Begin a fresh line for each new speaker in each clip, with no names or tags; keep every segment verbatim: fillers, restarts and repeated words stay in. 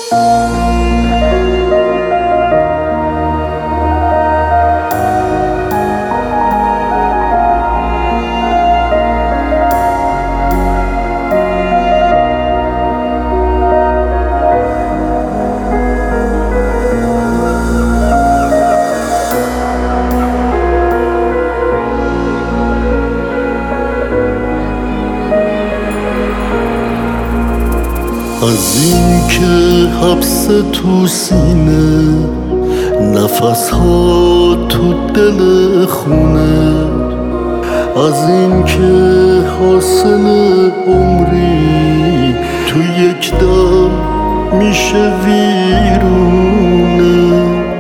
از این که حبس تو سینه، نفس ها تو دل خونه، از این که حاصل عمری تو یک دم میشه ویرونه،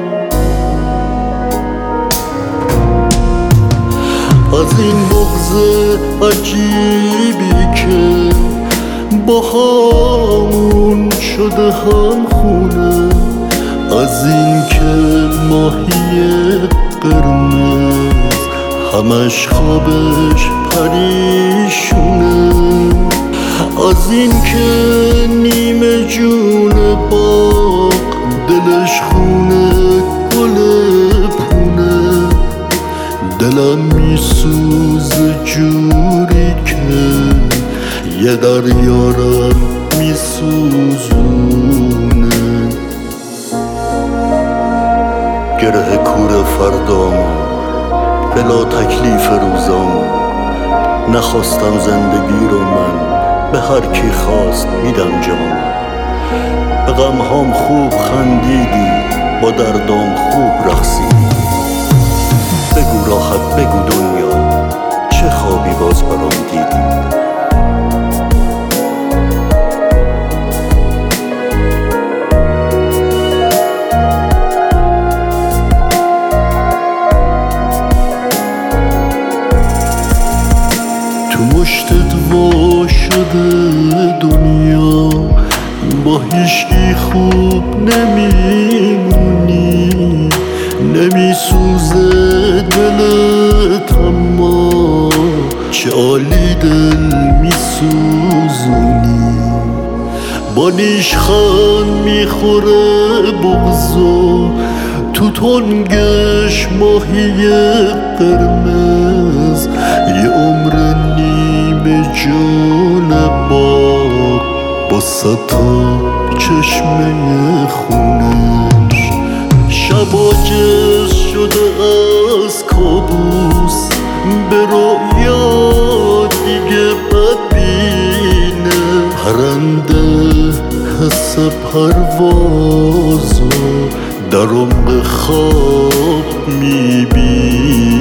از این بغض عجیبی که با همون شده هم خونه، از این که ماهی قرمز همش خوابش پریشونه، از این که نیمه جون باغ دلش خونه گل پونه، دلم میسوزه جوری که یه دریارم میسوزونه. گره کور فردامو بلا تکلیف روزامو، نخواستم زندگی رو من به هر کی خواست میدم جامو، به غمهام خوب خندیدی با دردام خوب رقصیدی، بگو راحت بگو دنیا چه خوابی باز برام دیدی. تو مشتت وا شده دنیا، با هیچکی خوب نمیمونی، نمیسوزه دلت اما چه عالی دل میسوزونی، با نیشخند میخوره بغضا تو تنگش ماهی قرمز، یه عمر نیمه جون باغ با ستا چشمه خونش، شبا جز شده از کابوس به رویا دیگه ببینه، پرنده حس پروازو در عمق خواب میبینه.